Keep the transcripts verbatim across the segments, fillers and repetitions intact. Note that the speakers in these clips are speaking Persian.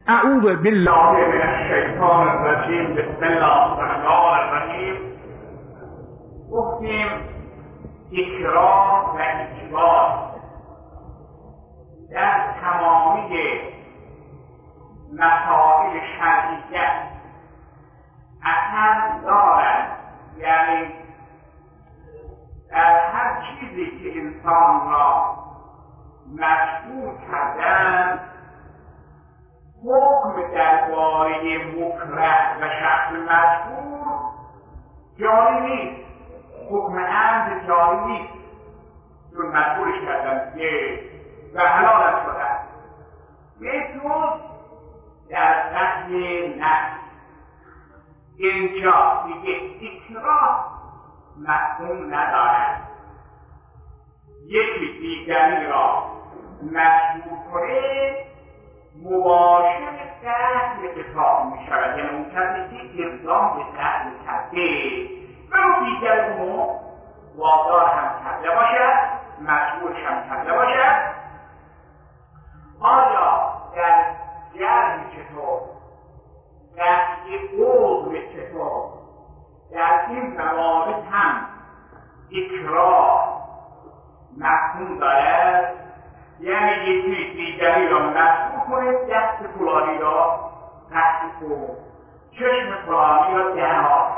اعوذ بالله من الشیطان الرجیم. بسم الله الرحمن الرحیم. گفتیم اکراه و اجبار در تمامی مسائل شرعیت اثر دارد، یعنی در هر چیزی که انسان را مجبور کردن حکم درباره مکره و شخص مجبور جاری نیست، حکم عمد جاری نیست، چون مجبورش کردن دیگه و حلالش شدن. مثل در قتل نفس اینجا دیگه اکراه مفهوم ندارد. یکی دیگری را مجبور کنه مباشر قتل قصاص می شود، یعنی اون کسی که اقدام به قتل کرده و اون دیگر اونو وادار هم کرده باشد، مجبورش هم کرده باشد. آیا در جرمی چطور، قطع عضو چطور، در این موارد هم اکراه مفهوم دارد؟ یعنی یکی دیگری را مجبور کنید دست فلانی را قطع کن، چشم فلانی را درآر.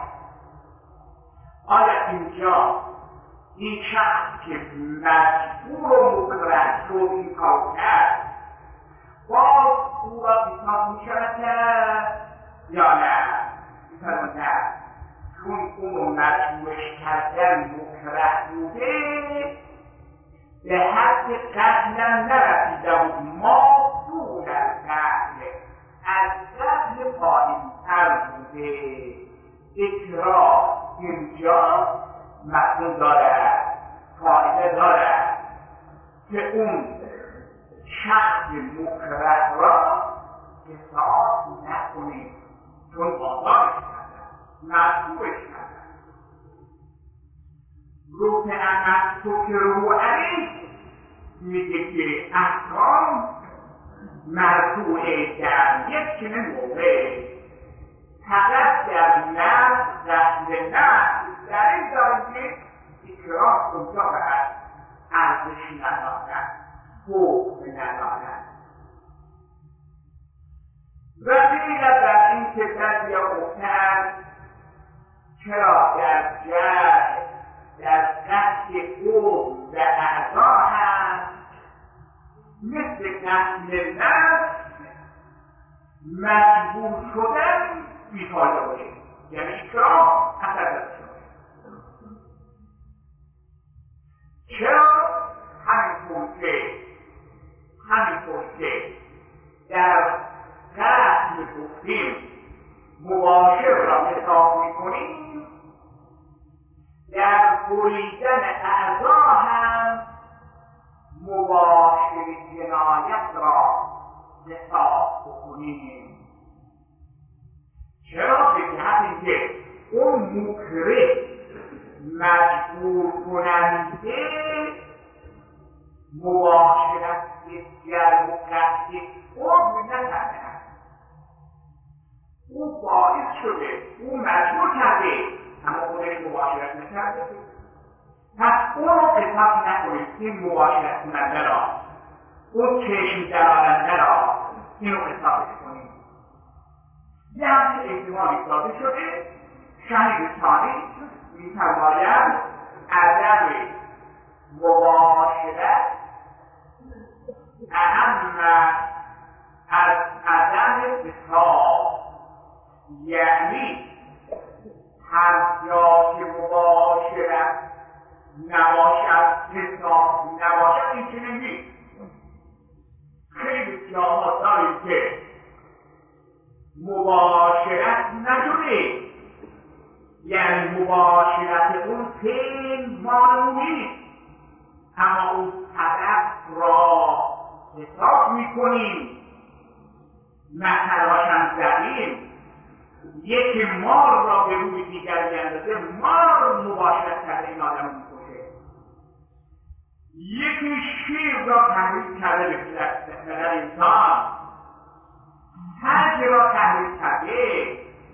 آیا اینجا این شخص که مجبور و مکره شد این کار کرد باز او را قصاص می شود کرد یا نه؟ میفرماید نه، چون اون رو مجبورش کردن مکره بوده به حد قتل نرسیده بود، ما دون از قتل از قتل پایین‌تر بوده. اکراه اینجا مفهوم دارد، فایده دارد که اون شخص مکره را قصاص نکنید، چون وادارش کردن، مجبورش کردن. روح احمد تو که روح علی میگه که احکام مرفوعه در یک چنین موقع فقط در نفس قتل نفس در این دارید اکراه اونجا باید ارزش ندارد، حکم ندارد. و غیر در این که در یا گفتن چرا در جرح در قطع عضو و اعضا هست مثل قتل نفس مجبور شدن بیفایده باشه، یعنی اکراه اثر داشته. چرا؟ همینطور که همینطور که در قتل گفتیم مباشر را حساب میکنیم، در بریدن اعضا هم مباشر جنایت را حساب بکنیم. چرا؟ به جهت اینکه اون مکره مجبور کننده مباشرت جرم و قتل عضو نکرده، او باعث شده، او مجبور کرده اما خودش مباشرت نکرده. پس اون رو قصاص نکنید، این مباشرت کننده را، اون چشم درآورنده را، این رو قصاص کنید. یه همچه احتمالی سازی شده، شهید ثانی می‌فرماید عدم مباشرت اهم از عدم قصاص، یعنی هر جا که مباشرت نباشد قصاص نباشد، این چنین نیست. خیلی جاها داریم که مباشرت نشده، یعنی مباشرت اون پین معلوم نیست، اما اون طرف را حساب میکنیم. مثلاش هم زدیم یکی مار را به روی دیگر بیندازه، مار مباشرت کرده این آدم میکشه. یکی شیر را تحریف کرده به در انسان، مرگ را تحریف کرده،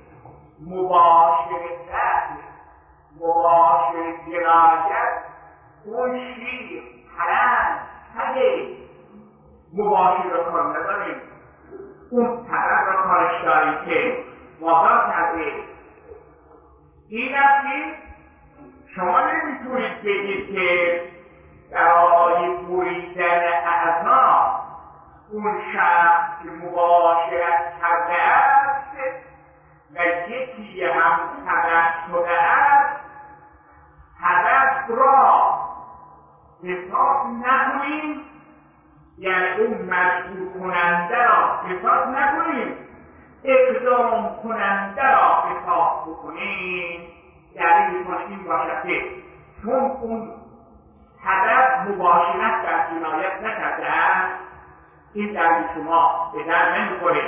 مباشرت مباشر جنایت، اون شیر پرند تگه مباشر را کار نداریم، اون طرف را کارش داریم که وادار کرده. این است که شما نمیتونید بگید که برای بریدن اعضا اون شخص که مباشرت کرده است و یکی هم هدف شده است، هدف را حساب نکنیم، یعنی اون مجبور کننده را حساب نکنیم، اقدام کننده را حساب بکنیم. یعنی این باشد که چون اون هدف مباشرت در جنایت نکرده است، این در شما به در نمیخوره.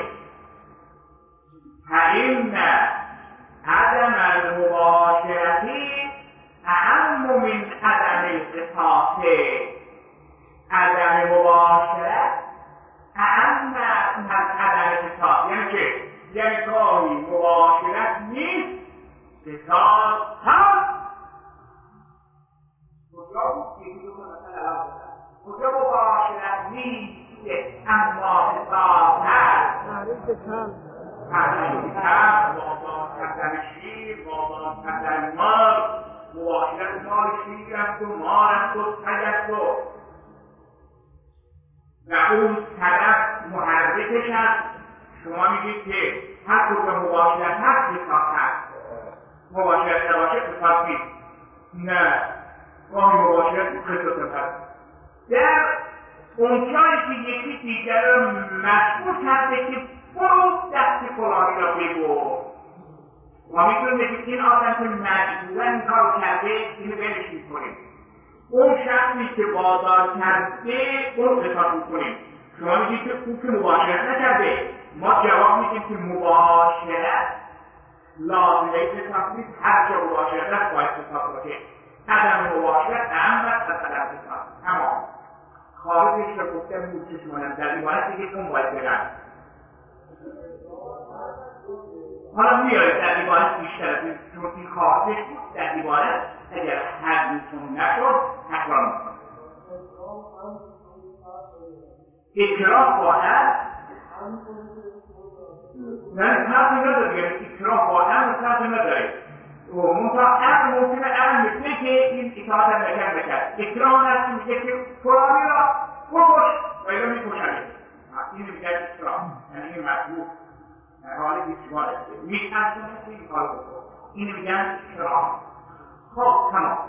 فإن عدم المباشرتی اهم من عدم القصاص. عدم مباشرت اهم من عدم القصاص، یعنی که یعنی کاری مباشرت نیست، قصاص هست. کجا بود که یکی دو مثلا کجا مباشرت نیست اما قصاص هست؟ تحریم کرد، بازار کردن شیر، بازار کردن مال، مباشرت مال شیر است و مال است و تگ است و و اون طرف محرکش است. شما میگید که هر کجا مباشرت هست قصاص هست، مباشرت نباشه قصاص نیست. نه، گاهی مباشرت قصاص هست. در اونجایی که یکی دیگر را مجبور کرده که برو دست فلانی را ببر و میتونیم بگید این آدم که مجبورن این کار کرده اینو بلش میکنیم. اون شخصی که بازار کرده اون قصاص میکنیم. شما میگید که اون که مباشرت نکرده، ما جواب میدیم که مباشرت لازمه قصاص نیست، هر جا مباشرت هست باید قصاص باشه. عدم مباشرت اهم است از عدم قصاص. تمام. خارجش را گفتم موچش مانم در عبارت دیگه کن باید برم. حالا میاره در عبارت بیشتر از این، چون این خواهدش بود در عبارت اگر حدیثون نشد تکرار میکنم. اکراه باید نه فرقی نداره، اکراه باید فرقی نداره. منطقه عقل ممکنه عقل مثله که این اطاعت هم نکرد بکرد. اکراه نست میگه که فلانی را بکش و اینا میکشنه. این میگه اکراه، یعنی این مطلوب در حال بیشتبار است. میترسونه که این کار بکن. این میگن اکراه. خب تمام.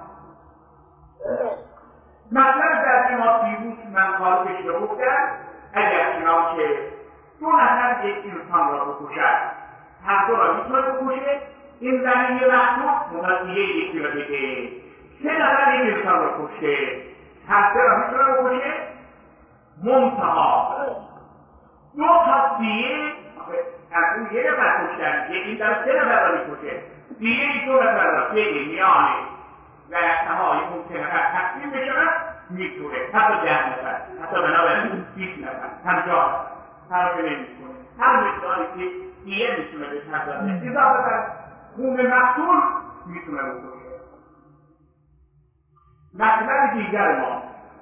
مثلا در ما دیروز من کار بشته بودم، اگر چنانچه دو نفر یک انسان را بکشد، هر دو را میتونه بکشه، این زمین یه محبوب ممثیه یکی را بده. سه نفر یک انسان را کشه، هر سه را میتونه بکشه، منتها دو تا دیه از اون یه نفر کشتن، یکی در سه نفر را میکشه، دیه دو نفر را بده میانه و انتهای اون سه نفر تقسیم بشود، میتونه حتی ده نفر، حتی بنابراین بیست نفر، پنجاه نفر فرقی نمیکنه. هر مقداری که دیه میتونه به تضاده اضافه بر خون مقتول میتونه بکنه. مطلب دیگر ما،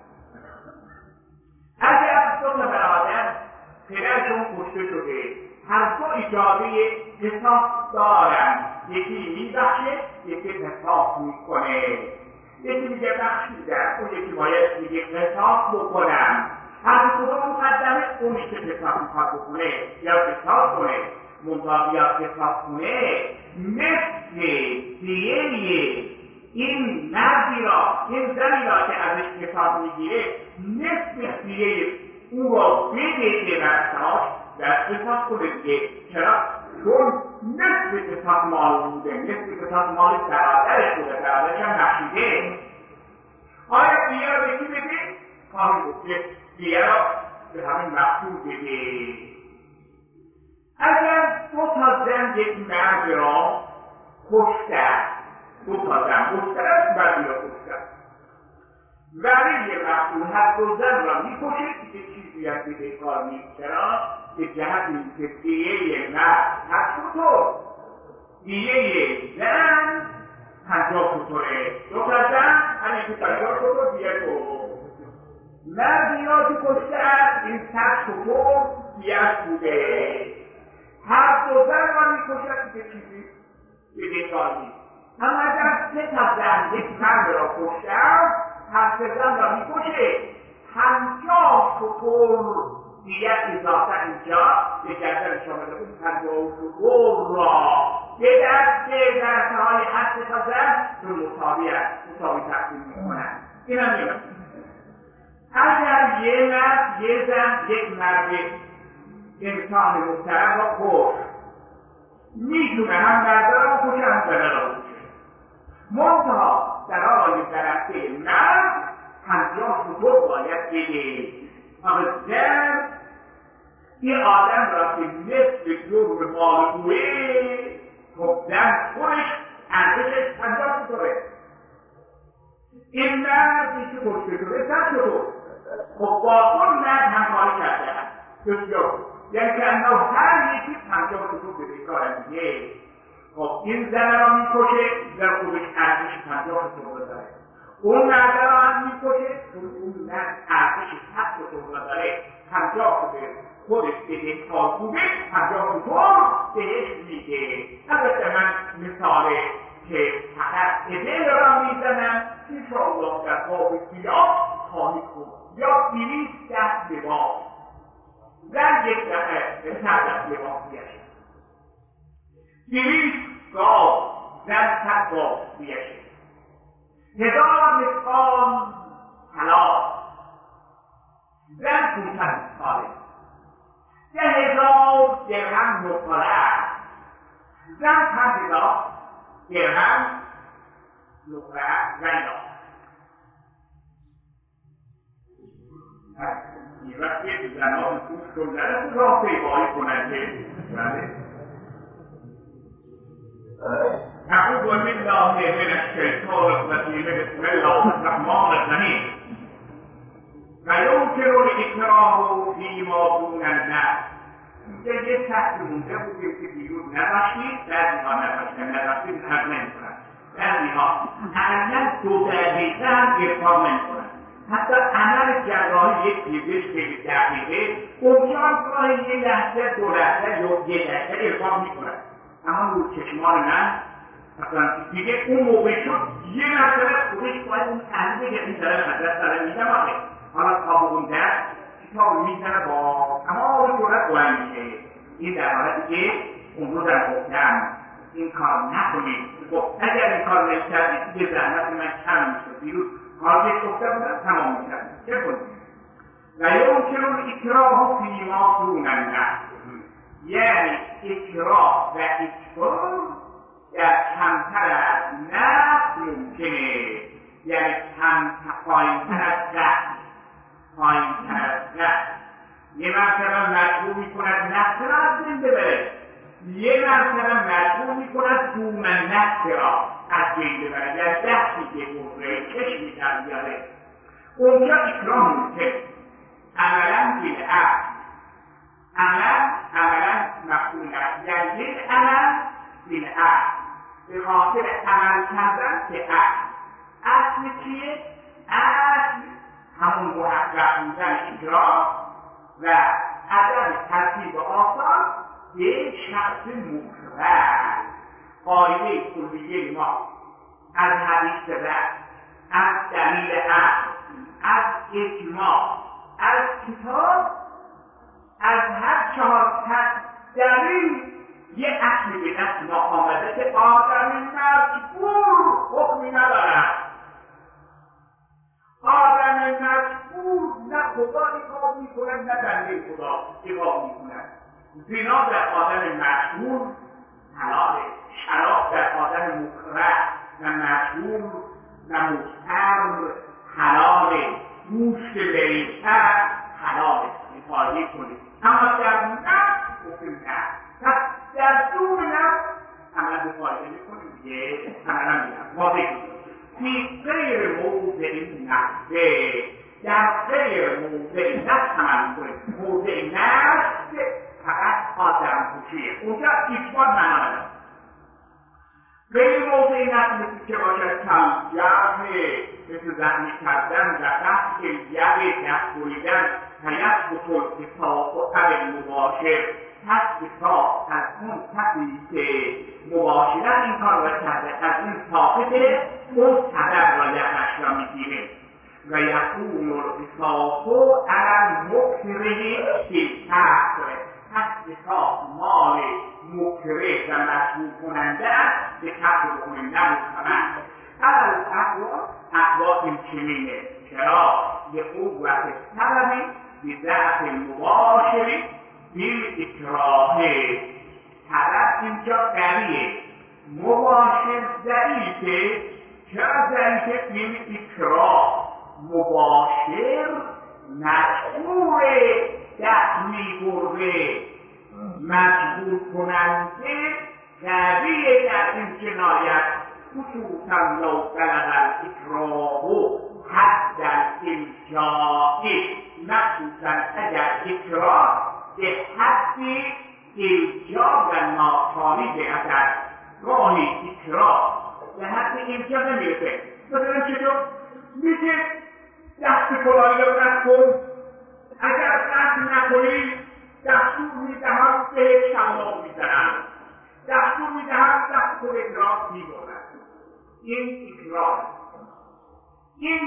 اگر دو تا برادر پدرشون کشته شده، هر دو اجازه قصاص دارن، یکی میبخشه یکی قصاص میکنه. یکی میگه بخشیدن، اون یکی باید میگه قصاص بکنم. هر کدوم مقدمه اونی که قصاص میخواد بکنه یا قصاص کنه، منطقه یا قصاص کنه، مثل دیه این مردی را، این زنی را که ازش قصاص میگیره، مثل دیه او را بده برساش در قصاص کنه دیگه. چرا؟ چون مثل قصاص مال بوده، مثل قصاص مال برادرش بوده، برادرش هم بخشیده. آیا دیه را به کی بده؟ خواهی بود که دیه را به همین مقتول بده. اگر دو تا زن یک مرد را کشتن، دو تا زن کشتن از مردی را کشتن، ولی یه مفعول هر دو زن را میکشه که چیزی از بدهکار نیست. چرا؟ به جهت اینکه دیه مرد هست شطور، دیه زن پنجاه شطوره. دو تا زن همین که پنجاه شطور دیه دو. مردی را که کشته است این صد شطور دیهش بوده. هر دو زن را میکشد که چیزی بدهکار نیست. اما اگر سه تا زن یک مرد را کشته است، هر سه زن را میکشه پنجاه شطور دیگه اضافه اینجا به گردن شامل بود. پنجاه شطور را به دست درسهای هر سه تا زن به مساوی است، مساوی تقسیم میکنند. این هم میگم اگر یه مرد یه زن یک مرد انسان محترم را کشت، میتونه هم مرد را کشه هم زن را کشه. منتها در آقای درسته مرد پنجاه شطور باید بده. اما زن این آدم را که نصف جرم مالگوه، خب زن خودش ارزشش پنجاه شطوره. این مرد که کشته شده صد شطور، خب با اون مرد همکاری کرده هست. بسیار یعنی که اما هر یکی پنجاه شطور بدهکارن دیگه. خب این زن را میکشه، در خودش ارزش پنجاه شطور داره. اون مرد را هم میکشه، اون مرد ارزش صد شطور داره. پنجاه شطور خودش بدهکار بوده، پنجاه شطور بهش میده. البته من مثال که فقط ادل را میزنم، انشاءالله در باب سیاه خواهید کنم. یا دویست دست لباس زن یک دفعه به صد دست لباس بیشه، دویست گاو زن صد گاو بیشه، هزار مثقال طلا زن پونصد مثقاله، ده هزار درهم نقره زن پنج هزار درهم نقره زن. این وقتی زنان خوش کنن را پیبایی کنن که اعوذ بالله من الشیطان الرجیم بسم الله الرحمن الرحیم و یمکن الاکراه فیما دون النفس. اینجا یه سخت مونده بودیم که دیروز نباشید، بعضی ها نباشید نباشید حق نمیکنن، بعضی ها اقلا دو دقیقه هم ارفاق نمیکنن. حتی عمل جراحی یک دیگه خیلی دقیقه اونجا گاهی یه لحظه دو لحظه یا یه لحظه ارفاق میکنن، اما رو چشمان من مثلا دیگه اون موقع شد یه مرتبه خودش باید اون تحلیل که این داره مدرس داره میدم آقه حالا تا به اون دست کتاب میزنه با تمام جورت باید میشه. این در حالتی که اون رو در گفتم این کار نکنید. خب اگر این کار نکردید به زحمت من کم میشه. دیروز کار که گفته بودم تمام میکردیم. چه کنید؟ و یمکن الاکراه فیما دون النفس، یعنی اکراه و اجبار در کمتر از نفس ممکنه، یعنی کم پایینتر از نفس، پایینتر از نفس. یه مرتبه مجبور میکند نفس را از بین ببره، یه مرتبه مجبور میکند دون نفس را از بین ببره، یعنی دستی که بره چشمی در بیاره. اونجا اکراه ممکن عملا بالعقل، عمل عملا مفعول است، یعنی یک عمل بالعقل، به خاطر عمل کردن که عقل اصل چیه؟ اصل همون محقق بودن اکراه و عدم ترتیب آثار به شخص مکرر. قاعده کلیه ما از حدیث رد، از دلیل عقل، از اجماع، از کتاب، از هر چهار دلیل یه اصل به دست ما آمده که آدم مجبور حکمی ندارد. آدم مجبور نه خدا اقاب میکند نه بنده خدا اقاب میکند. زنا در آدم مجبور حلاله، شراب در آدم مکره نه مجبور نه مضطر حلاله، گوشت بیتر حلاله. مقایسه کنید. اما در نفس حکم نه، پس در دور نفس عمل مقایسه میکنیم دیگه عملا میگم واضح کنید. فی غیر موضع نفسه، در غیر موضع نفس عمل کنید. موضع نفس فقط آدم کشیه، اونجا ایثبات معنا نداره. غیر موضع نفس مثل که باشد کم جمعه، مثل زخمی کردن و دست یه دست بریدن، حیث بطور کتاب و قبل مباشر، پس کتاب از اون کسی که مباشرت این کار را کرده، از اون ثابت اون سبب را یقش را میگیره و یکون القصاص علی المکره بالقتل. پس کتاب مال مکره و مجبور کننده است به قتل بکنه، نه مستمر. علی القتل اقوا این چنینه، چرا؟ به قوت طلبی به ضعف مباشری بیل اکراه. طلب اینجا قویه، مباشر ضعیفه. چرا ضعیفه؟ بیل اکراه. مباشر مجبوره دست میبره، مجبور کننده قویه در این جنایت. خصوصا لو بلغ الاکراه حد الالجائی، مخصوصا اگر اکراه به حد الجا و ناچاری برسد. گاهی اکراه به حد الجا نمیرسه. مثلا چطور؟ میگه دست فلانی رو رد کن، اگر دست نکنی دستور میدهم به شلاق میزنم، دستور میدهم دست کن اکراه میبرد. این اکراه، این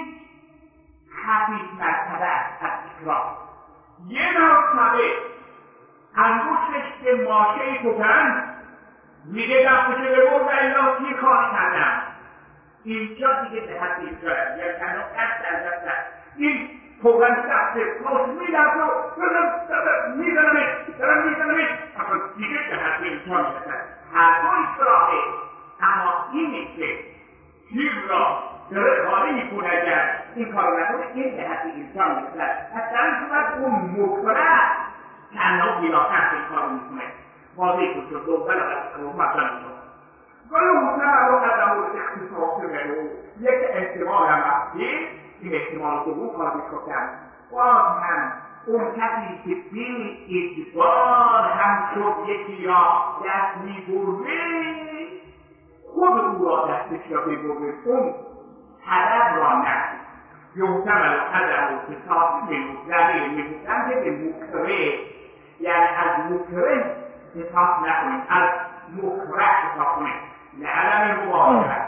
خفیف مرتبه است از اکراه. یه مرتبه انگوشتش به ماشه کوبند، میگه دستشو ببر و الا تیر خواهی کردم. اینجا دیگه به حد اینجا یا کنو قصد از دست این کوبند دست کاش میدرد و میزنمش دارم میزنمش، اما دیگه به حد اینجا میرسد. هر دو اکراهه، اما اینه که تیر را داره خالی میکنه. اگر این کار نکنه این به حد انسان میرسد. اصلا شما اون مکره تنها بیلاخر این کار میکنه. واضحی کن شد دوباره از مطلب شد گاهی مطلب رو قدم رو اختصاص رو یک احتمال هم هستی، این احتمال دوم کار میکنم. باز هم اون کسی که بین اجبار هم شد یکی را دست میبره، خود او را دستش را ببره، اون طلب را نکنه. یحتمل عدم اتصاف منوزده میگوشن که به مکره، یعنی از مکره اتصاف نکنید، از مکره اتصاف کنید، نه علم مباشرت.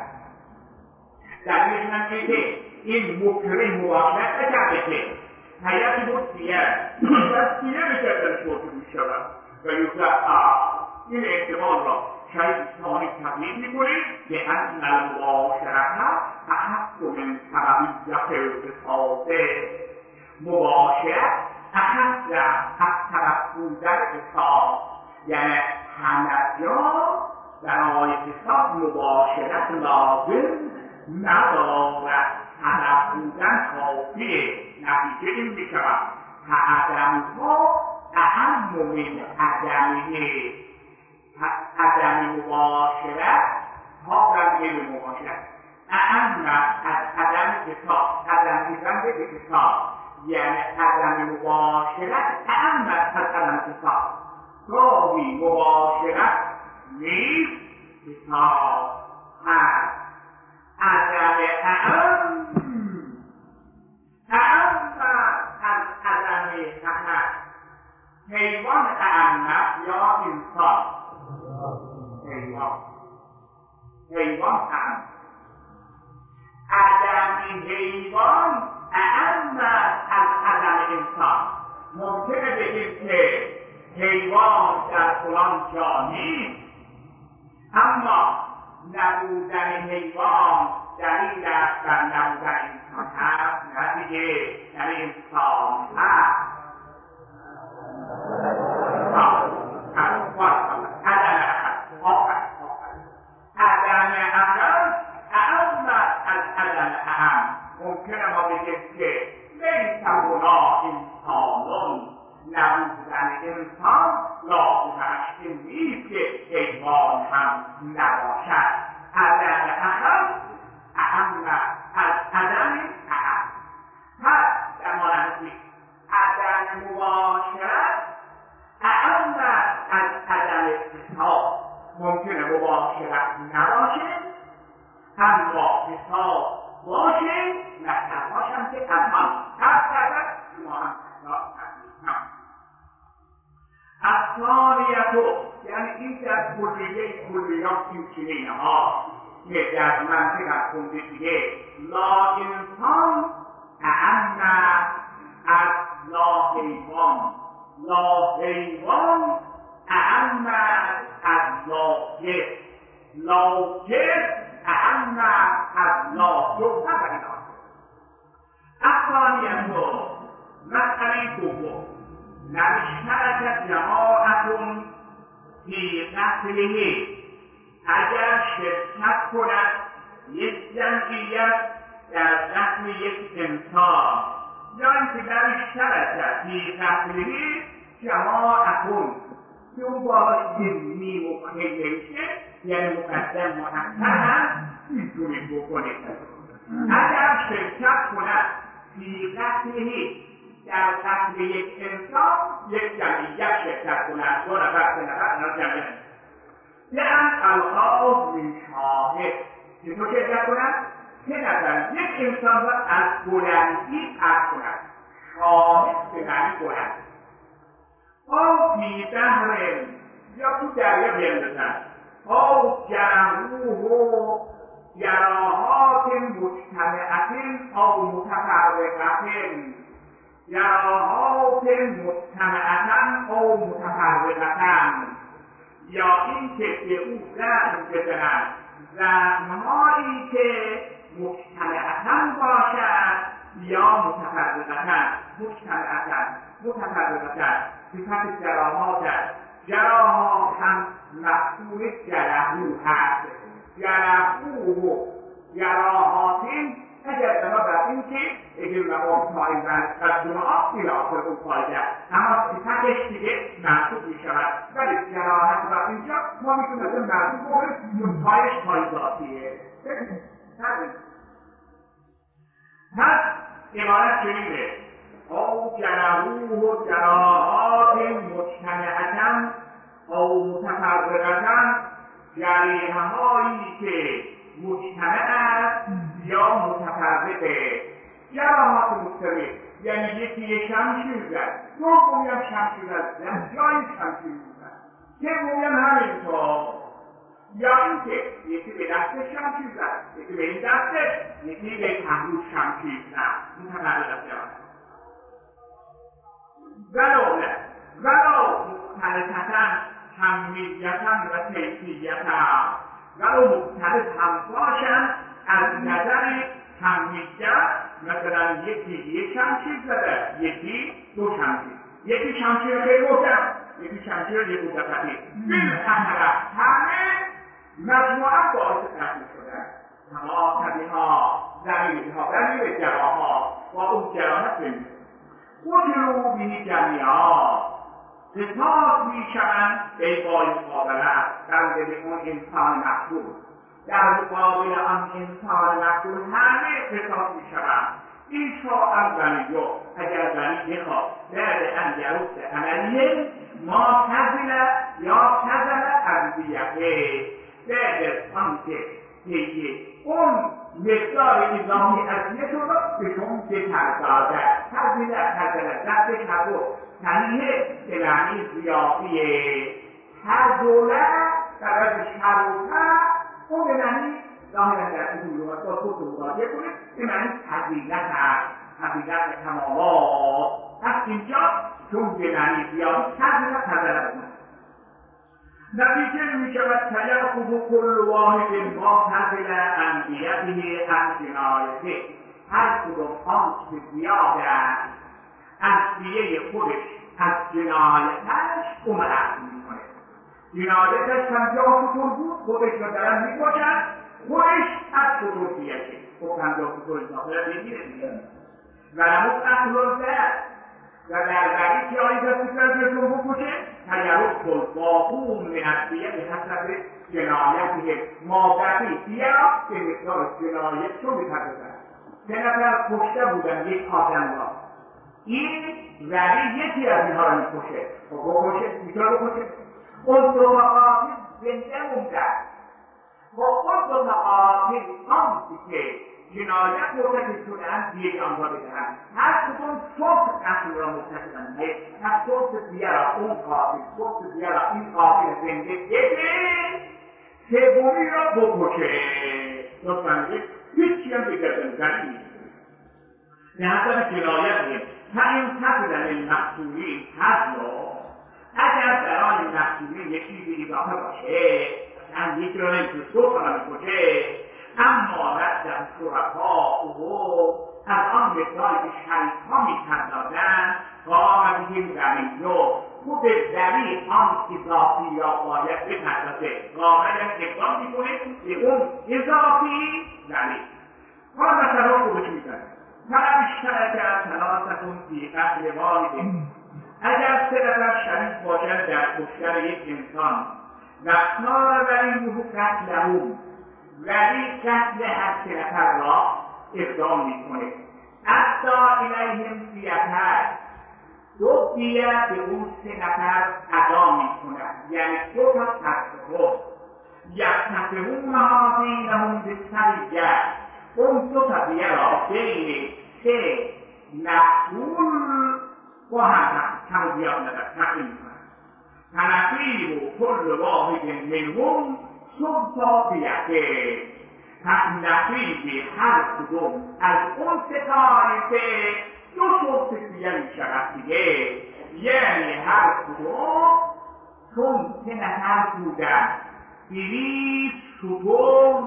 دلیلش من که این مکره مباشرت نکرده که حیاتی بود سیه و سیه بکردن شورده میشود و یوزد این احتمال را شاید ثانی تبلیغ میکنید به ان المباشرت احق من طلبیت القصاص. مباشرت احق از طرف بودن قصاص، یعنی همه جا برای قصاص مباشرت لازم ندارد، طرف بودن کافیه. نتیجه این میشود عدمها اهم من عدمه. عدم مباشرت ها در غیر مباشرت اهم از عدم قصاص، عدم بودن به قصاص، یعنی عدم مباشرت اهم از عدم قصاص. گاهی مباشرت نیست، قصاص هست. عدم اهم اهم از عدم اهم. حیوان اهم یا انسان؟ حیوان حیوان اهم. عدم حیوان اهم از عدم انسان. ممکنه بگیم که حیوان در فلان جا نیست، اما نبودن حیوان دلیل است بر نبودن انسان هست. نه دیگه، یعنی انسان هست. عدم اهم اهم از عدم اهم. ممکنه ما بگیم که لیس هنا انسانون، نبودن انسان لازمش این نیست که حیوان هم نباشد. عدم اهم اهم مباشرت نباشه، هم با حساب باشه و تلاشم که الان هر طرف شما هم حساب هم اصلاحیتو یعنی این در کلیه کلیات این چنین ها که در منطقه خونده دیگه لا انسان اعم از لا حیوان، لا حیوان اعم از لا جسم، لا جسم اعم از لا جوهر و این آن اصلاحیتو مسئله دوم نشترک جماعتون فی قتله اگر شرکت کند یک جمعیت در قتل یک انسان یا اینکه در اشترک فی قتله جماعتون که اون باقی علمی و خیلیشه یعنی مقدم محکم هم میتونید بکنید اگر شرکت کند فی قتله در قتل یک انسان یک جمعیت شرکت کنند دو نفر سه نفر اینا جمعیت لأن الخوف من شاهد چطور شرکت کنند؟ سه نفر یک انسان را از بلندی قتل کنند شاهد به معنی بلند او فی بحر یا تو دریا بیندازند او جمعوه جراحات مجتمعت او متفرقت جراحات مجتمعتن او متفرقتن یا این که به او زخم بزنند زخمهایی که مجتمعتن باشد یا متفرقتن مجتمعتن متفرقتن صفت جراحات جراحات هم مفعول جرحو هست جرحو جراحاتین اگر بنا بر این که اگر مقام پایین از جمعات این آخر اون پایده اما صفتش دیگه محسوب می شود ولی جراحت و اینجا ما میتونیم از این محسوب بکنیم منتایش پایداتیه پس عبارت چنینه او جراحوه جراحات مجتمعتن او متفرقتن جریحهایی که مجتمع است یا متفرقه جراحات مختلف یعنی یکی یک شمشیر زد دومی هم شمشیر زد یا این شمشیر زد سومی هم همینطور یا اینکه یکی به دست شمشیر زد یکی به این دستش یکی به پهلو شمشیر زد متفرقه ولو ولو مختلفتن کمیتن و کیفیتن ولو مختلف هم باشن از نظر کمیت مثلا یکی یک شمشیر زده یکی دو شمشیر یکی شمشیر خیلی محکم یکی شمشیر یک متفقی بالاخره همه مجموعه باعث قتل شدن تمام طبیعها زمینها زمین جراحات با اون جراحت بینید قتلوا به جمیعا قصاص میشوند به با مقابله در دل اون انسان مقتول در مقابل آن انسان مقتول همه قصاص میشوند این شاعر ولیو اگر ولی بخواد بعد ان یرد عملیه ما کذل یا کذل انبیه بعد از آنکه دیگه اون مقدار اضافی از یه رو به شما بپردازد کذل کذل دست کبو صحیح به معنی زیادیه هر دوله در از شروطه اون به معنی ظاهرا در این لغت با خود مواجه کنید به معنی فضیلت هست فضیلت کمالات پس اینجا چون به معنی زیادی کذل کذل کنید نتیجه می شود تیاخذ کل واحد ما کذل انبیته عن جنایته هر کدوم آنچه زیاد است انبیه خودش از جنایتش عمرت می کنه جنایتش پنجاه سطور بود خودش را دارن می کشن خودش از سطور دیگه خب پنجاه سطور داخل بگیره دیگه ولمو قتل الزد و در بری که آیی دستی کرده رو بکشه تیرد الباقون من انبیه به حسب جنایته ما بقی بیا به مقدار جنایت چون بپردازن سه نفر کشته بودن یک آدم را این ولی یکی از اینها را میکشه خب بکشه میتونه بکشه اون دو مقاطع زنده مونده با خود دو تعاطی آنسی که جنایت مرتکب شدهاند دیه آنها بدهند. هر کدوم صبح قتل را مرتکبند که هر صبح دیه را اون قاتل، صبح دیه را این قاتل زنده بده، سومی را بکشه. لطفاً هیچی هم بگردن نیست. به حسب جنایت تعیین کردن المقتولین هست را اگر برای مقتولین یک چیزی اضافه باشه، هم یکی را نمیتونه صبح را میکشه، اما رد شرفا او از آن مثالی که شریف ها میپردازند قامت این زمینو خود زمین آن اضافی را باید بپردازه، قامت اقدام میکنه به اون اضافی زمین. حالا مثلا خودش میزنه فقط اشترک از ثلاثتون فی قتل واحد. اگر سه نفر شریک باشد در کشتن یک انسان و صار ولیه قتله، ولی قتل هر سه نفر را اقدام میکنه، ادا الیهم دیتن، دو دیه به اون سه نفر ادا میکنند، یعنی دو تا تصفیه یکتفهون بینهم بالسویه، اون دو تا دیه را بین سه مقتول با هم توزیع ندارد تقسیم میکنند. تنقیب کل واحد منهم سلطا بیده، نقیب هر کدوم از اون سه طایفه دو سلطه دیگه میشود دیگه، یعنی هر کدوم چون سه نفر بودن دویست شتر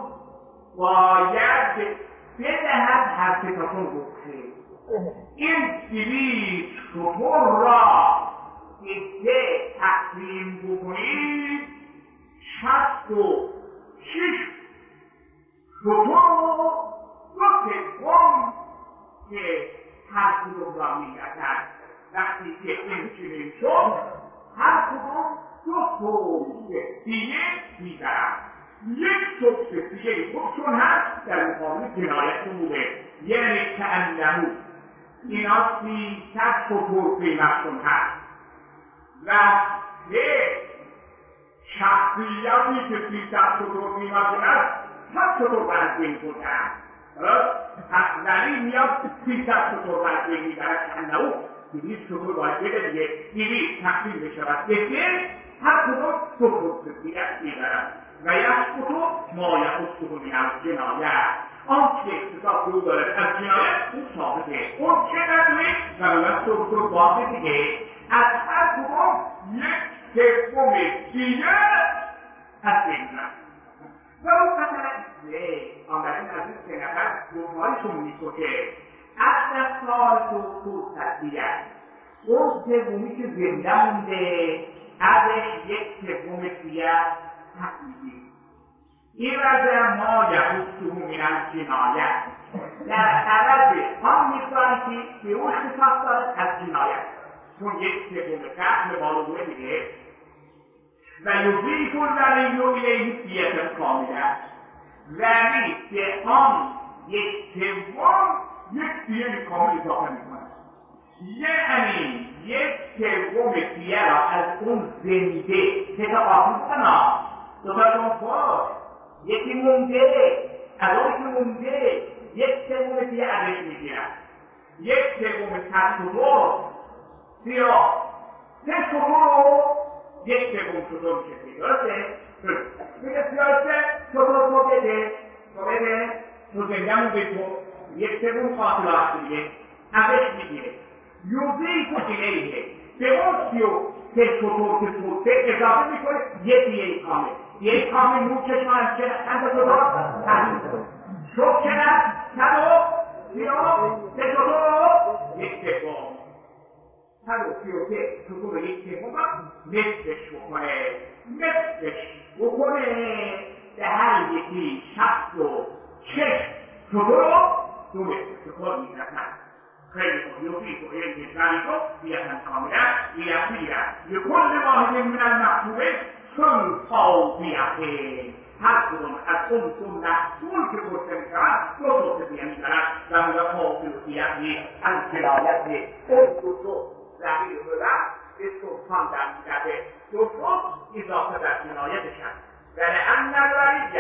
باید بدهد هر سه تاتون گفته. این دویست شتر را دیگه تقسیم بکنید، شصت و شش شتر دو سوم که هر کدوم را میگردد. وقتی که این چنین شد هر کدوم دو سوم دیگه میبرد. یک سوم دیگه خودشون هست در مقابل جنایت بوده، یعنی که انهو اینا سیصد شتر قیمتشون هست و سه شخصیتی که سیصد شتر قیمتشون هست صد شتر بردین کنن. پس ولی میاد سیصد شتر بردین میبرد که انهو دویست شتر باید بده دیگه، دویست تقسیم بشود بسه، هر کدوم دو شتر دیگه میبرد و یک شتر ما یخصه من جنایت، آن که اقتصاد رو دارد از جنایت اون ثابته، اون چقدره و باید دو شتر باید دیگه از هر کدوم یک سوم دیگه از بگیرد. و اون قطعه اسمه آمدین از این سه نفر دومهایشون میکشه از دستار دکتر تصدیت، اون سومی که زنده مونده ازش یک سوم دیگه تقلیدی. این وضع ما یخصه من جنایت در عوض آن مثالی که به اون خصاص دارد از جنایت، چون یک سوم قتل بالوه میده و یضیف الولی الیه دیة کامله، ولی به آن یک سوم یک دیه کامل اضافه میکنه، یعنی یک سوم دیه را از اون زنده که تا آفیز کنا دو تا جون خود یکی مونده از اون که مونده یک سوم دیه ازش میگیرن، یک سوم تصور سیاه سه شتر یک سوم شتر میشه، درسته؟ میگه سیاسه شتر تو بده تو بده تو زنده به تو یک سوم قاتل هست دیگه ازش میگیره، یوزی تو الیه به اون سی و سه شتر که سوسته اضافه میکنه یه دیه کامل، دیه کامل نور چشم از چه چند شتر تحلیل شد چقدر؟ صد و سی و سه شتر یک سوم صد و سی و سه شتر یک سوم نصفش بکنه نصفش بکنه به هر یکی شصت و شش شتر دو نصف شتر میرسن. خیلی خوب یوفی تو این جزایی تو بیتن کاملا لیفیرن لکل واحد من المقتول سلطا بیته، هر کدوم از اون دو محصول که گفته میشود دو سلطه دیگه میبرد و مولا قاتل و دیتی از جنایت اون دو دو زمین بودن به سلطان در میدهده، دو دو اضافه در جنایتش هست. ولئن الولیه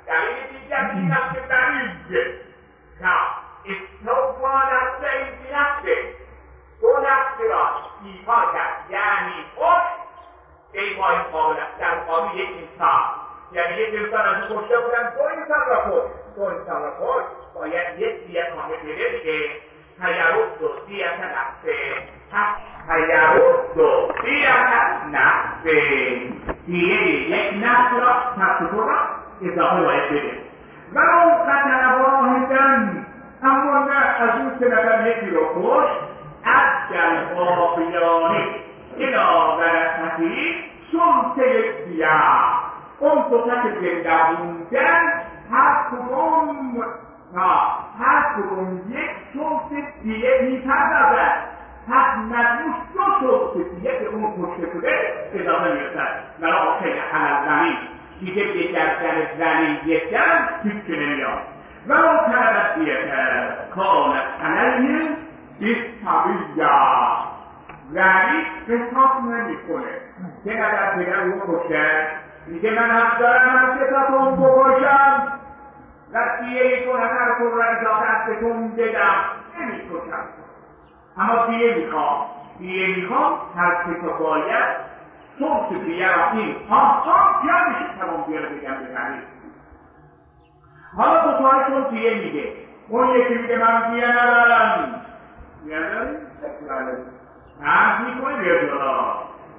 دلیل دیگر این است که دلیل نه استوان از این نفسه دو نفس را ایفا کرد یعنی خود ایفای قابل در قابل یک انسان یعنی یک انسان از اون کشته بودن دو انسان را خود دو انسان را خود باید یک دیت کامل بده که تیرد و دیت نفسه تیرد و دیت نفسه دیگه یک نفس را تفسیر را اضافه باید بده ولو قتل واحدن اما نه از اون سه نفر یکی رو کش عجل باقیانی الا ورثتی سلطه دیت اون دو کس زنده بودن هر کدوم هر کدوم یک سلطه دیت میپردازد پس مجموع دو سلطه دیت به اون کشته شده اضافه میرسد ولی آخه حلال زمین دیگه به گردن زمین یکم هیچ نمیاد ولو طلبت دیت کانت علیه بیستویه ولی حساب نمیکنه که نظر دیگر اون کشته میگه من حق دارم از کتاتون بکشم و دیه تو نظر کن را اضافه از بکن بدم نمیکشم اما دیه میخوام دیه میخوام هر کتا باید صبح دیه را این آن یا میشه تمام بیاره بگم بزنید حالا دو تایشون دیه میگه اون یکی میگه من دیه ندارم دیه نداریم؟ عرض میکنه بیاد دارم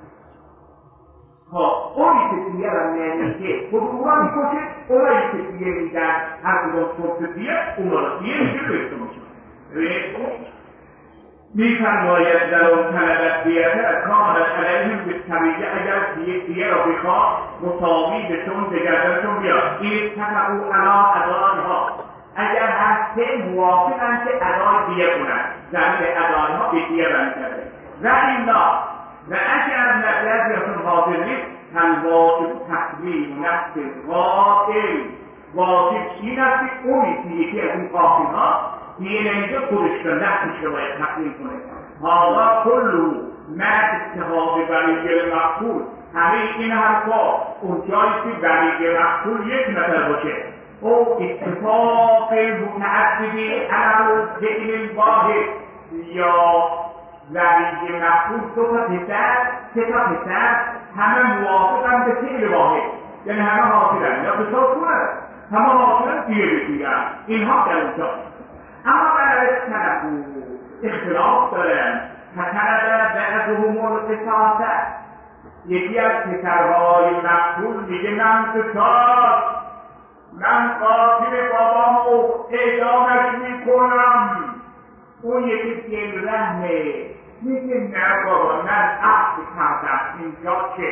خب اونی که دیه را نمیگه خود اون را میکشه اونایی که دیه میگن هر کدوم صبح دیه اون را دیه میگه بهتون میشه میفرماید در اون طلبت دیت کامل علیهم بالطبیعه اگر دیه دیه را بخواد مساوی بهشون به گردنشون بیاد این تقعو علا ادایها اگر هر سه موافقن که ادای دیه کنن زمین ادایها به دیه رنگ کرده و اینا و اگر نظریتون حاضر نیست تنواجب تقویم نفس قاتل واجب این است که اونی که یکی از این قاتل ها دیگه نمیده خودش را نفسش رو باید تقویم کنه حالا کلو مرد اتحاد بریگه مقبول همه این حرفا اون جایی که بریگه مقبول یک نفر باشه او اتفاق متعددی علم ذهن واحد یا بریگه مقبول دو تا پسر سه تا پسر همه موافقن به فعل واحد یعنی همه حاضرن یا بسار کنن همه حاضرن دیگه بگیرن اینها در اونجا اما برای طلبو اختلاف دارن فطلب بعضهم القصاص یکی از پسرهای مقتول میگه من قصاص من قاتل بابامو اعدامش میکنم اون یکی دل رحمه میگه نه بابا من عقد کردم اینجا که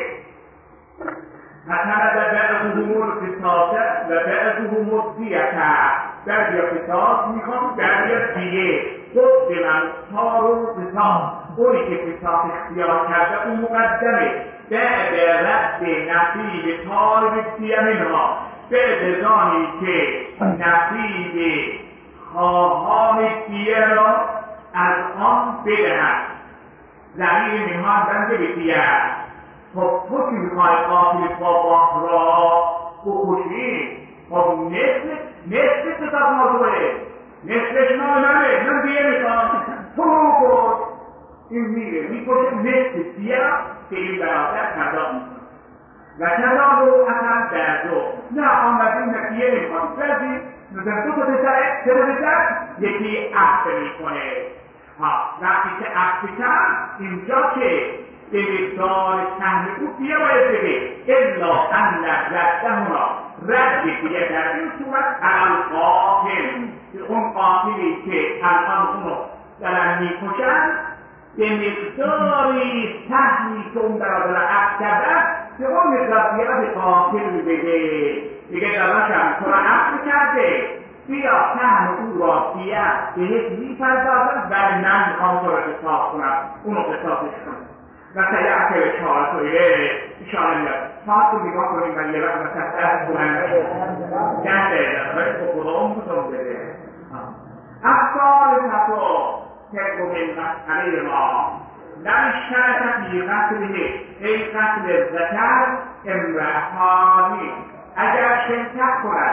فطلب بعضهم القصاص و بعضهم الدیة در یا قصاص میخوام در یا دیگه خود به من تار و قصاص اونی که قصاص اختیار کرده اون مقدمه بعد رد نصیب تار به دیه منها بعد زانی که نصیب خواهان دیه را از آن بدهد زمین منها بنده به دیه خب تو که میخوای قاتل بابا را بکشی خب نصف نصف کتاب موضوعه نصفش مال منه من دیگه میکنم تو کن این میره میکنه نصف دیگه که این برادر کذاب میکنه و کذاب رو اصلا در دو نه آمدین نتیه میکنم سرزی نظر دو تا بسره سه بسر یکی عقد میکنه ها وقتی که عقد کرد اینجا که به مقدار سهم او دیگه باید بگه الا ان ردهما رد دیگه در این صورت علال قاتل که اون قاتلی که الان اونو دارن میکشن به مقداری سهمی که اون برادر عقد کردن که اون مقدار دیگه به قاتل بده دیگه دارشم تو را عقد کرده بیا سهم او را دیگه بهش میپردازن ولی من میخوام تو را قصاص کنم اونو قصاصش کنم و سیعکل چهار تویه اشاره میاد ساعت رو نگاه کنیم و یه وقت مثلا دست کننده ده دقیقه باید با خدا بودم بده افضال تطور طبق من مسئله ما لن شرط فی قتله ای قتل ذکر امرأتانی اگر شرکت کند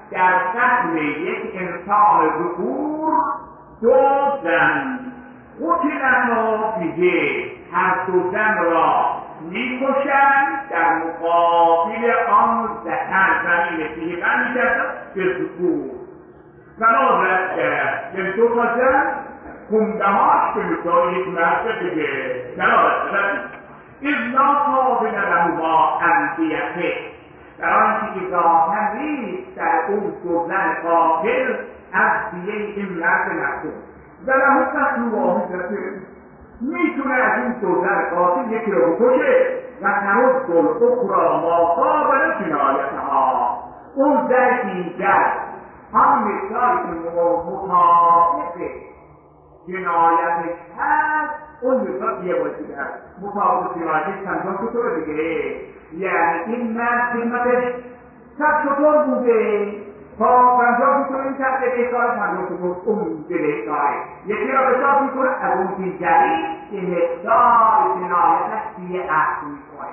در قتل یک انسان ذکور دو زن قتلتا دیگه هر دو زن را میکشند در مقابل آن زن زمین پیغن میکردن به ذکور و نازد کرد یعنی دو تا زن خوندهاش به مثال یک مرد دیگه نازد اذنا تابن لهما انبیته در آنچه که ظاهر نیست در اون دو زن قاتل از دیه این مرد نکن و لهو قتل واحدته میتونه از این دو زن قاتل یکی رو بکشه و ترد الاخری ما قابل جنایتها اون زن دیگر هم مثالی که مطابق جنایتش هست اون مثال یه باشید هست مطابق جنایتش چندان چطور دیگه یعنی این مرد خدمتش صد چطور بوده تا پنجاه چطور این شخص بهکار پنجاه چطور اون بهکاره یکی را بساط میکنه از اون دیگری که مقدار جنایتش دیگه عقل میکنه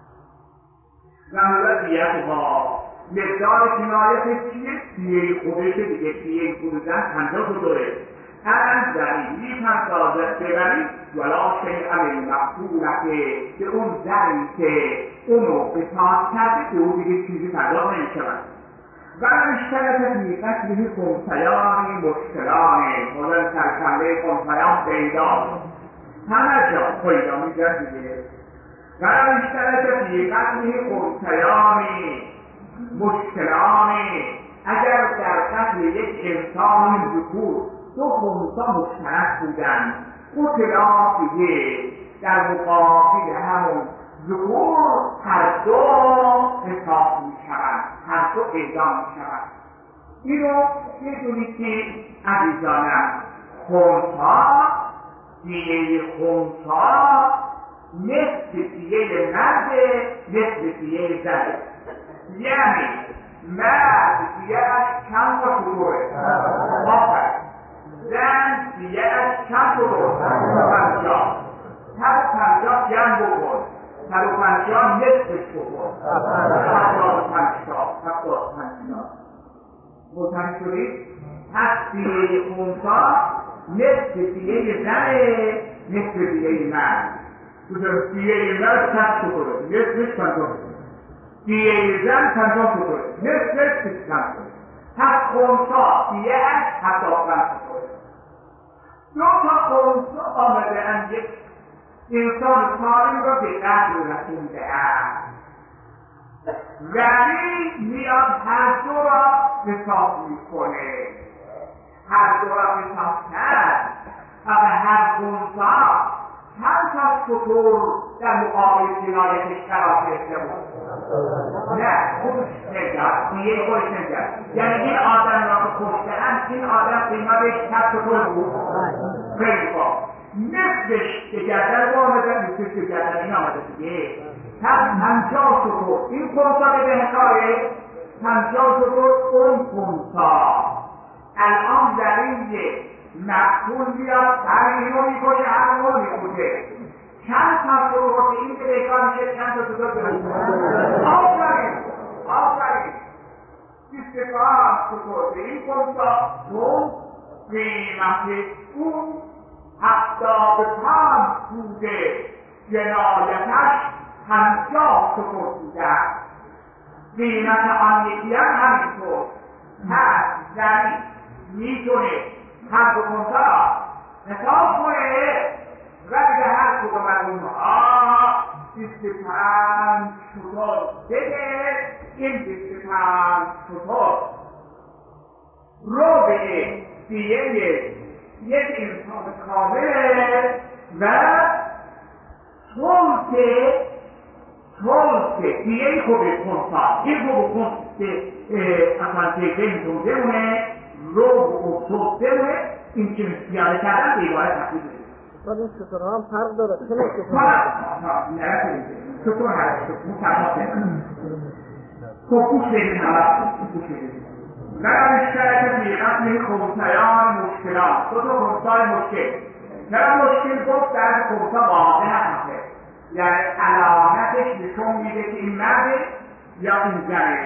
و همون دیگه با مقدار جنایتش چیه؟ دیگه خودش دیگه دیگه خودشن پنجاه چطوره هر زنی میپردازد ببرید ولا شیئا المقتولته که اون زنی که اونو اطاعت کرده که او دیگه چیزی پرداز نمیشود و اشترط فی قتله خنثیان مشکلان مولن سرکنده خنثیان پیدا همه جا پیدا میگرد دیگه و اشترط فی قتله خنثیان مشکلان اگر در قتل یک انسان ذکور دو خنثی مشترک بودن قتلا دیگه در مقابل همون ذکور هر دو حساب می شود هر دو اعدام می شود اینو میدونید که عزیزانم خنثی دیه خنثی نصف دیه مرد نصف دیه زن یعنی مرد دیهش چند تا شطوره آفر زن دیهش چند شطور پنجاه صد و پنجاه جمع بکن صد و پنجاه نصفش بکن هفتاد و پنجاه هفتاد و پنجاه مطمئن شدید پس دیه خنثی نصف دیه زن نصف دیه مرد دیه مرد صد شطوره نصفش پنجاه دیه زن پنجاه شطوره نصفش شصت شطوره پس خنثی دیهش هفتاد و پنج شطوره دو تا خنثی آمده اند یک انسان سالم را به قتل رسونده است ولی میاد هر دو را حساب میکنه هر دو را حساب کرد و به هر خنثی چند تا شطور در مقابل جنایتش قرار گرفته بود نه خودش نگرد دیگه خودش نگرد یعنی این آدم را که کشته‌اند این آدم قیمتش صد شطور بود خیلی خوب نصفش که گردن با آمدن نصفش که گردن این آمده دیگه پنجاه شطور این خنثی به بهکاره پنجاه شطور اون خنثی الان در این مقتول بیاد هر اینو میکشه هر اینو میکشه چند تا شطور این که بهکار میشه چند تا شطور بهکار آفرین آفرین بیست و پنج شطور به این خنثی تو قیمت اون هفتاد و پنج بوده جنایتش پنجاه شطور بوده قیمت آن یکی هم همینطور هر زنی میتونه هر دو خنثی را حساب کنه و دیگه هر کدوم از اونها بیست و پنج شطور بده این بیست و پنج شطور رو به دیه یک انسان کامل و ثلث ثلث دیگه خوب خنثی این خوب خنثی اصلا تیزه بمونه رو و ثلث بمونه این که پیاده کردن به عبارت تفصیل بده باید این شطور هم فرق داره چه شطور هم؟ نه نه شطور هست شطور خب گوش بدید همه گوش بدید و اشترک فی قتل خنثیان مشکلات دو تا خنثی مشکل چرا مشکل گفت در خنثی واضح هسته یعنی علامتش نشون میده که این مرده یا این زنه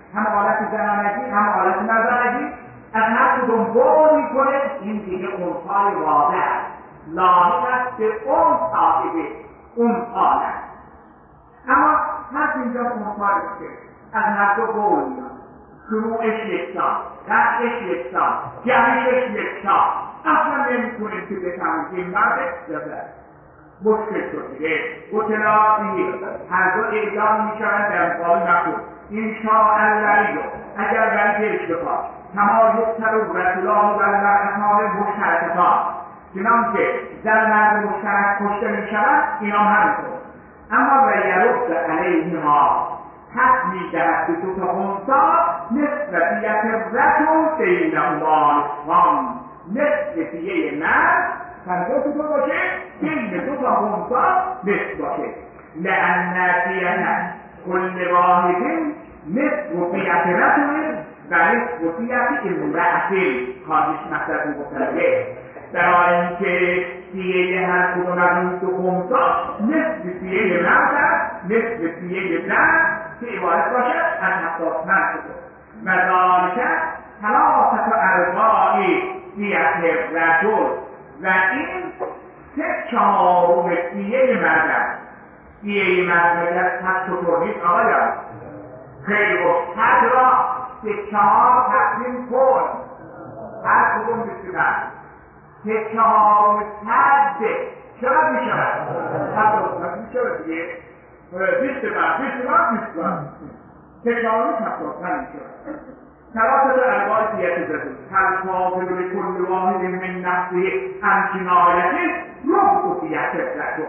هم حالت زنانگی هم حالت مردانگی از هر کدوم بار میکنه. این دیگه اونهای واضح است، لاحق است به اون صاحب اون حال است. اما هر اینجا اونهایی که از هر دو بار میاد، شروعش یکسان، قطعش یکسان، جهشش یکسان، اصلا نمیتونیم که بفهمیم این مرد یا زن. مشکل شد دیگه اطلاعی هر دو اعدام میشوند در مقابل مخلوق. این شاءالله رو اگر ولی بخواد کما یکتر و رسولان و المرأتان مشترکتان، چنانکه زن مرد مشترک کشته میشوند اینا همینطور. اما و یرد علیهما حد میدهد به دو تا خنثی نصف دیت الرجل بینهما نصفان، نصف دیه مرد پنجاه تا باشه، بین دو تا خنثی نصف باشه. لأن دیت کل واحد نصف دیت رجل و نصف دیت امرأة. خارجش مقصد مختلفه، برای اینکه دیه هر کدوم از این دو خنثی نصف دیه مرد است، نصف دیه زن که عبارت باشد از هفتاد مرد شده. و ذالک ثلاثة ارباع دیت رجل، و این سه چهارم دیه مرد است. دیه مرد مگر هست چطور نیست آقایان؟ خیلی خوب، حد را به چهار تقسیم کن، هر کدوم بسیدن که چهارم حد چقدر می شود؟ حد می شود دیگه بیست بار، بیست بار، بیست بار که چهارم هفتاد می شود. ثلاثة ارباع دیت رجل فالفاضل لكل واحد من نفسه عن جنایته ربع دیت رجل.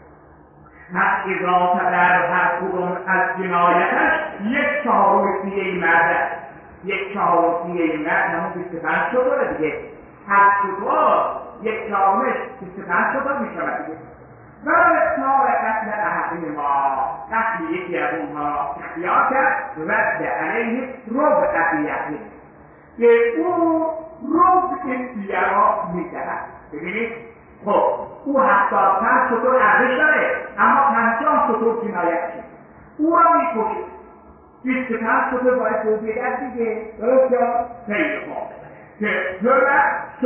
پس اضافه در هر کدوم از جنایتش یک چهارم دیه مرد است. یک چهارم دیه مرد همون بیست و پنج شده دیگه. هر چطور یک چهارمش بیست و پنج شده می شود دیگه. و اختیار قتل احدین ما، قتل یکی از اونها اختیار کرد رد علیه ربع دیته، که او ربع دیه را می دهد. ببینید خب او هفتاد پنج چطور ارزش داره، اما پنجاه چطور جنایت شد، او را می کشید. بیست و پنج چطور باید دوبیدن دیگه، درست یا خیلی خوب که ربع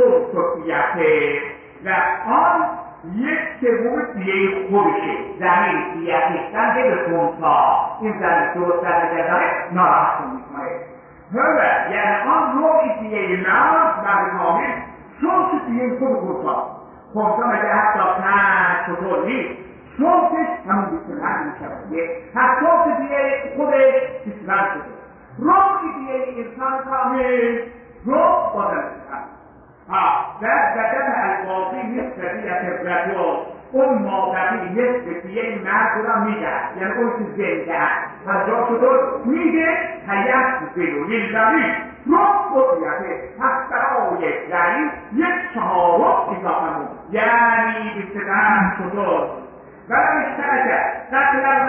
سلطیته و آن یک سوم دیه خودشه. زمین دیه نیستن به خونسا، این زمین درست در نگرداره ناراحت میکنه. هره یعنی آن روی دیه ناز بر کامل سلط دیه خود خونسا. خونسا مگه حتی پنج چطور نیست، سلطش همون بیست و پنج میشود. حتی سلط دیه خودش بیست و پنج شده. روی دیه انسان کامل رو بادن میکنه. ها در بدن الباقی نصف دیت رجل، اون موقعی نصف دیه مرد را میده، یعنی اون که زنده است از جا چطور میده حیث زیرو نیلزمی رب دیته. پس برای یعنی یک چهارم اضافه مون، یعنی بیست و پنج چطور برای اشترکه قتل